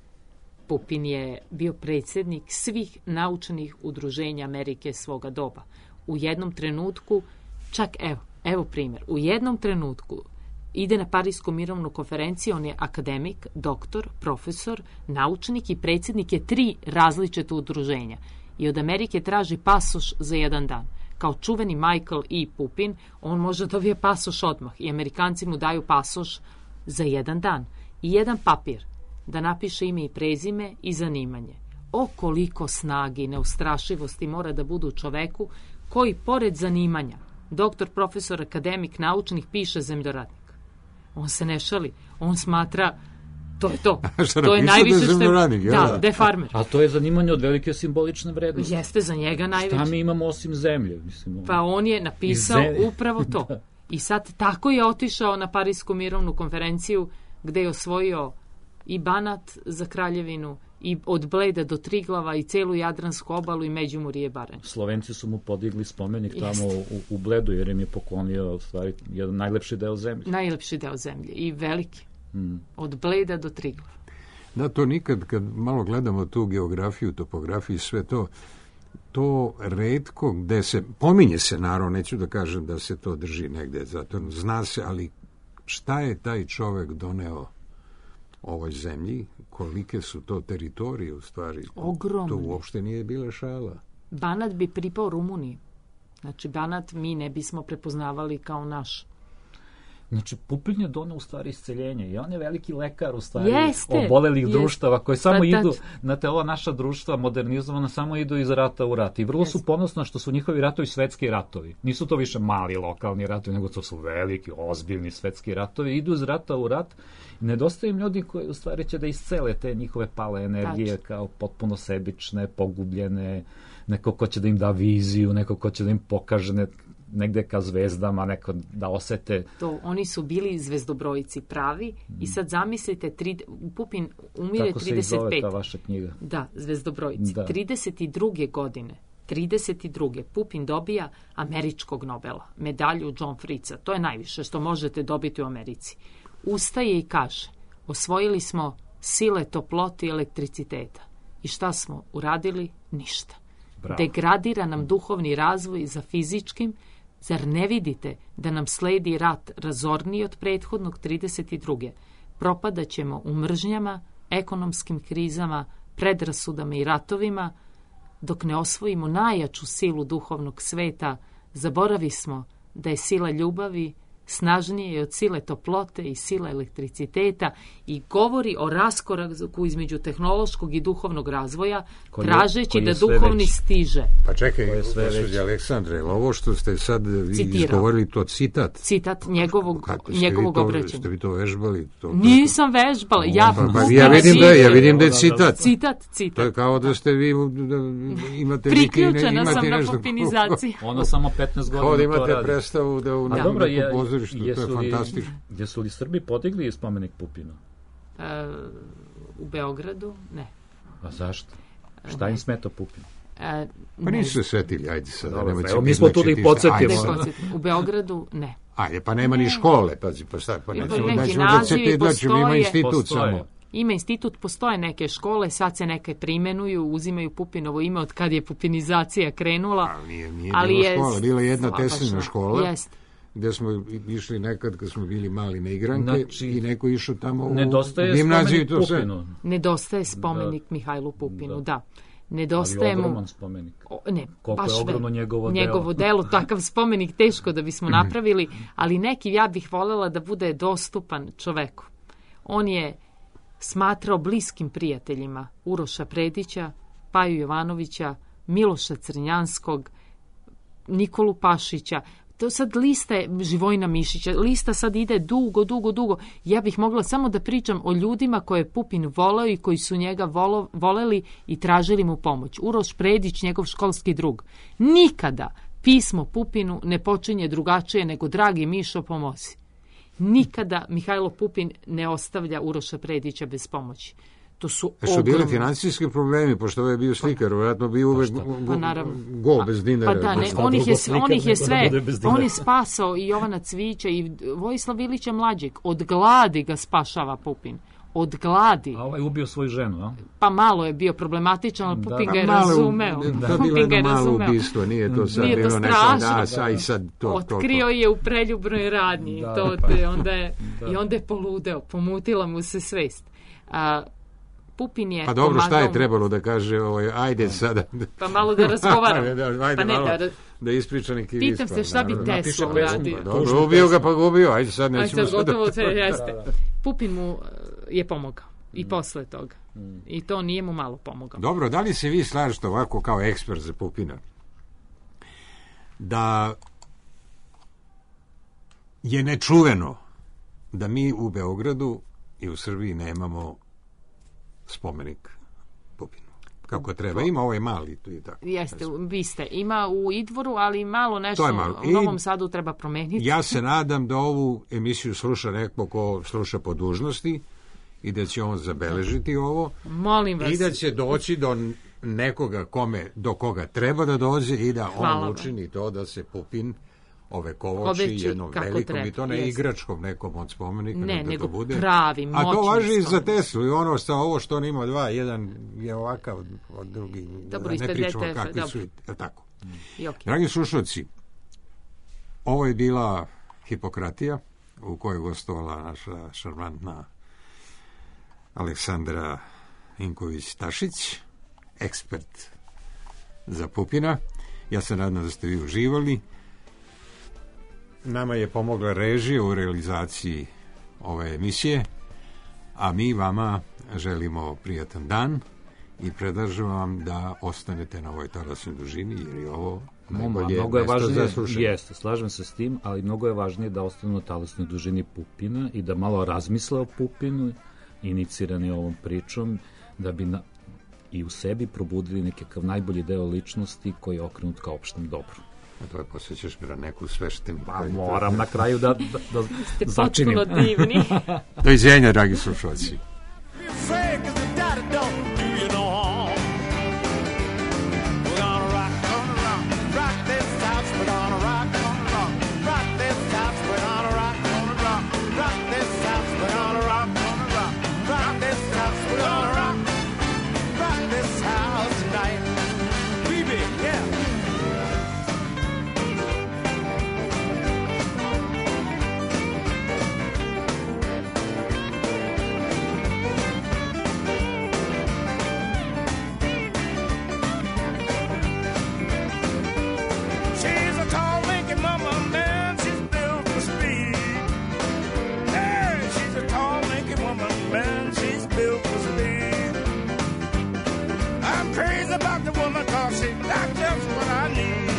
D: Pupin je bio predsjednik svih naučnih udruženja Amerike svoga doba. U jednom trenutku, čak evo primjer, u jednom trenutku ide na Parijsku mirovnu konferenciju, on je akademik, doktor, profesor, naučnik i predsjednik je 3 različita udruženja. I od Amerike traži pasoš za 1 dan. Kao čuveni Michael E. Pupin, on može dobije pasoš odmah i Amerikanci mu daju pasoš za 1 dan. I 1 papir da napiše ime i prezime i zanimanje. O koliko snage i neustrašivosti mora da budu u čoveku koji pored zanimanja, doktor, profesor, akademik, naučnik, piše zemljoradnik. On se ne šali. On smatra To je to.
A: Šta
D: To je
A: napisao
D: najviše
A: da je zemljoradnik, jel da?
D: Da, da je farmer.
E: A to je zanimanje od velike simbolične vrednosti.
D: Jeste za njega najveće.
E: Šta mi imamo osim zemlje? Mislim,
D: Pa on je napisao upravo to.
E: Da.
D: I sad tako je otišao na Parisku mirovnu konferenciju gde je osvojio i Banat za kraljevinu i od Bleda do Triglava i celu Jadransku obalu i Međimurje Baranje.
E: Slovenci su mu podigli spomenik tamo u Bledu, jer im je poklonio u stvari jedan najlepši deo zemlje.
D: Najlepši deo zemlje i veliki. Od Bleda do Triglava.
A: Da, to nikad, kad malo gledamo tu geografiju, topografiju i sve to retko gde se, pominje se naravno, neću da kažem da se to drži negde, zato zna se, ali šta je taj čovek doneo ovoj zemlji, kolike su to teritorije u stvari.
D: Ogromne.
A: To uopšte nije bila šala.
D: Banat bi pripao Rumuniji. Znači, Banat mi ne bismo prepoznavali kao naš.
E: Znači, Pupin je doneo u stvari isceljenje i on je veliki lekar u stvari obolelih društava koji samo idu, znate, ova naša društva modernizovana samo idu iz rata u rat i vrlo su ponosna što su njihovi ratovi svetski ratovi. Nisu to više mali lokalni ratovi, nego to su veliki, ozbiljni svetski ratovi. Idu iz rata u rat i nedostaje im ljudi koji u stvari će da iscele te njihove pale energije kao potpuno sebične, pogubljene, neko ko će da im da viziju, neko ko će da im pokaže negde ka zvezdama, neko da osete.
D: To, oni su bili zvezdobrojici pravi i sad zamislite, Pupin umire 35.
E: Kako se i zove ta vaša knjiga?
D: Da, zvezdobrojici. Da. 32. godine, 32. Pupin dobija američkog Nobela, medalju John Fritza. To je najviše što možete dobiti u Americi. Ustaje i kaže, osvojili smo sile toplote i elektriciteta. I šta smo uradili? Ništa. Bravo. Degradira nam duhovni razvoj za fizičkim. Zar ne vidite da nam sledi rat razorniji od prethodnog 32. Propadat ćemo u mržnjama, ekonomskim krizama, predrasudama i ratovima, dok ne osvojimo najjaču silu duhovnog sveta, zaboravi smo da je sila ljubavi snažnije od sile toplote i sile elektriciteta i govori o raskoraku između tehnološkog i duhovnog razvoja, tražeći da duhovni stiže.
A: Pa čekaj, gospođo Aleksandre, ovo što ste sad izgovorili, to citat?
D: Citat njegovog obraćanja.
A: Ste vi to vežbali?
D: Nisam vežbala.
A: Ja vidim da je citat.
D: Citat.
A: To je kao da ste vi imate
D: priključena sam na popinizaciji.
E: Ono samo 15 godina to radi.
A: Imate predstavu da u nekom pozorištu, to je fantastično.
E: Jesu li Srbi podigli spomenik Pupinu?
D: U Beogradu? Ne.
E: A zašto? Šta im smeta Pupin?
A: Pa nisu se setili, ajde sad.
E: Mi smo tu da ih podsjetimo.
D: U Beogradu ne.
A: Ajde, pa nema ni škole, pa šta, pa nećemo
D: neki nazivi postoje.
A: Ima institut samo.
D: Ima institut, postoje neke škole, sad se neke primenuju, uzimaju Pupinovo ime od kad je pupinizacija krenula.
A: Ali nije bila škola, bila jedna Teslina škola.
D: Jeste.
A: Gde smo išli nekad kad smo bili mali na igranke i neko išao tamo u
E: gimnaziju.
D: Nedostaje spomenik Mihajlu Pupinu, da. Nedostaje mu...
E: Ali ogroman spomenik.
D: Koliko
E: je ogromno
D: njegovo delo. Takav spomenik teško da bismo napravili, ali neki ja bih voljela da bude dostupan čoveku. On je smatrao bliskim prijateljima Uroša Predića, Paju Jovanovića, Miloša Crnjanskog, Nikolu Pašića. To sad lista je Živojna Mišića, lista sad ide dugo. Ja bih mogla samo da pričam o ljudima koje je Pupin voleo i koji su njega voleli i tražili mu pomoć. Uroš Predić, njegov školski drug. Nikada pismo Pupinu ne počinje drugačije nego dragi Mišo, pomozi. Nikada Mihajlo Pupin ne ostavlja Uroša Predića bez pomoći. To su ogromni.
A: Bili financijski problemi, pošto ovo je bio slikar, vjerojatno bio uvek go bez dinara.
D: Pa da, ne, on je spasao i Jovana Cvića i Vojislav Ilića mlađeg. Od gladi ga spašava Pupin. Od gladi.
E: A ovaj ubio svoju ženu, a?
D: Pa malo je bio problematičan, ali Pupin ga je razumeo.
A: Da, bilo jedno malo ubistvo, nije to sad
D: nije
A: bilo
D: strašno.
A: I sad to.
D: Otkrio je u preljubnoj radnji. I onda je poludeo, pomutila mu se svest. Pupin je
A: pa dobro, šta je trebalo da kaže, ajde sada.
D: Pa malo da razgovaram.
A: Ajde malo da ispriča neki isprav.
D: Pitam se šta bi Tesla uradio.
A: Dobro, ubio ga pa ga ubio, ajde sad nećemo sada.
D: Gotovo sve jeste. Pupin mu je pomogao i posle toga. I to nije mu malo pomogao.
A: Dobro, da li se vi slažete ovako kao ekspert za Pupina da je nečuveno da mi u Beogradu i u Srbiji nemamo spomenik Pupinu. Kako treba. Ima ovaj mali tu i tako.
D: Jeste, vi ste. Ima u Idvoru, ali malo nešto
A: To je malo.
D: u Novom Sadu treba promeniti.
A: Ja se nadam da ovu emisiju sluša neko ko sluša po dužnosti i da će on zabeležiti ovo.
D: Molim vas.
A: I da će doći do nekoga do koga treba da dođe i da on učini to da se Pupin ovekovači jednom velikom, i to ne igračkom nekom od spomenika,
D: ne,
A: da
D: nego
A: to bude
D: pravi, moćni.
A: A to važi i za Teslu, i ono sa ovo što on ima dva, jedan je ovakav od drugi,
D: dobro,
A: ne pričamo kakvi su, tako.
D: Okay.
A: Dragi slušalci, ovo je bila Hipokratija, u kojoj je gostovala naša šarmantna Aleksandra Inković-Tašić, ekspert za Pupina. Ja se nadam da ste vi uživali. Nama je pomogla režija u realizaciji ove emisije, a mi vama želimo prijatan dan i predlažem vam da ostanete na ovoj talasnoj dužini, jer je ovo najbolje mesto za slušanje.
E: Jeste, slažem se s tim, ali mnogo je važnije da ostanu na talasnoj dužini Pupina i da malo razmisle o Pupinu, inicirani ovom pričom, da bi i u sebi probudili nekakav najbolji deo ličnosti koji je okrenut ka opštem dobru.
A: A to je posjećaš mi na neku sveštenu.
E: Pa moram na kraju da
D: ste
E: začinim.
D: Ste potpuno divni.
A: Doviđenja, dragi slušalci.
C: Crazy about the woman, 'cause she got just what I need.